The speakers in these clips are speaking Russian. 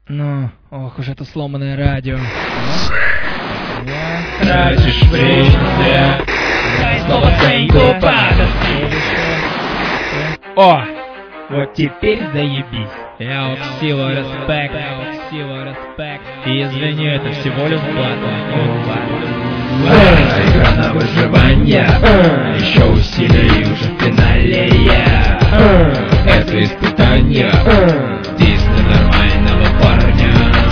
Ну, ох уж это сломанное радио. Тратишь время зря. Дай снова ценьку падать. О! Вот теперь заебись. Я всего респект. И извини, это всего лишь батл. Игра на выживание. Еще усилий уже в финале я. Это испытание. Здесь для нормального парня.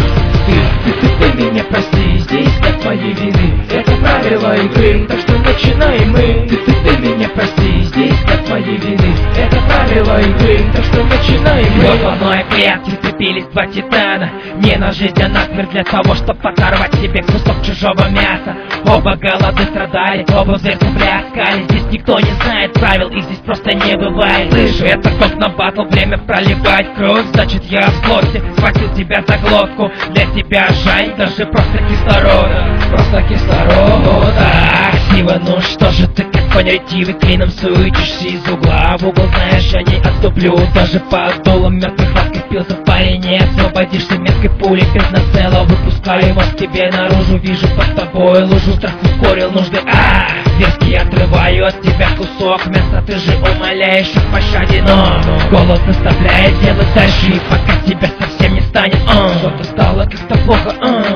Ты меня прости, здесь нет моей вины. Это правила игры, так что начинаем мы. Ты меня прости, здесь нет моей вины. Это правила игры, так что начинаем мы. В одной клетке сцепились два титана. Не на жизнь, а на смерть для того, чтобы оторвать себе кусок чужого мяса. Оба голоды страдали, оба в дверцу пляскали. Здесь никто не знает правил, их здесь просто не бывает. Слышь, это кок на батл, время проливать кровь. Значит я в злости схватил тебя за глотку. Для тебя жаль даже просто кислорода. Просто кислорода. Красиво, ну что же ты как конь ретивый, клином суетишься из угла в угол. Знаешь, я не отступлю даже под дулом мертвых лапки впился в парень. Не освободишься меткой пули без нацела. Выпускаю его к тебе наружу, вижу под тобой лужу. Страх ускорил нужды, зверски отрываю от тебя кусок мяса. Ты же умоляешь о пощаде, но голос заставляет делать дальше. И пока тебя совсем не станет, что-то стало как-то плохо,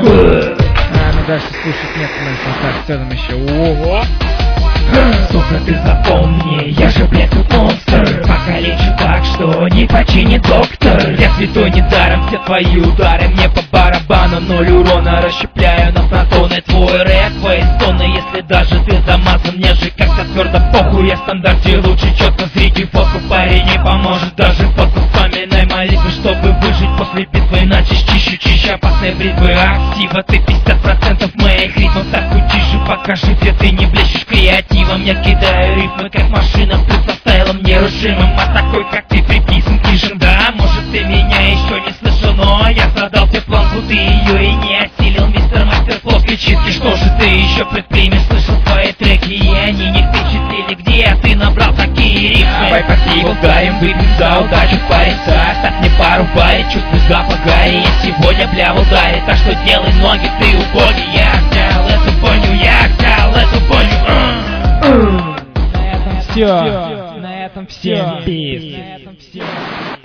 Ну дальше слушать нет смысла. Так, что там еще? Ого! Сука, ты запомни, я же, блядь, тут монстр. Покалечу так, что не починит доктор. Я святой недаром, все твои удары мне по барабану. 0 урона расщепляю на протоны. Твой рэп, твои стоны, если даже ты замазан. Мне же как-то твердо похуй, я в стандарте лучше. Четко зритель фотку, парень не поможет. Даже фотку вспоминай молитвы, чтобы выжить после битвы. Иначе чище опасные бритвы. Актива, ты 50% моих ритмов. Так тише, покажи, где ты не блещешь креативом. Я кидаю рифмы, как машина, плюс со стайлом нерушимым. А такой, как ты, приписан клишем. Да, может, ты меня еще не слышал, но я задал тебе планку, ты ее и не осилил. Мистер Мастер плоской чистки, что же ты еще предпримешь? Слышал твои треки, и они не впечатлили. Где ты набрал такие рифмы? Давай по сей ударим, выпьем за удачу, парень. Ставь мне пару барей, чувствуй запах гари. Я сегодня бля в ударе, так что делай ноги, ты убогий. Я взял эту воню, На этом все. На этом все.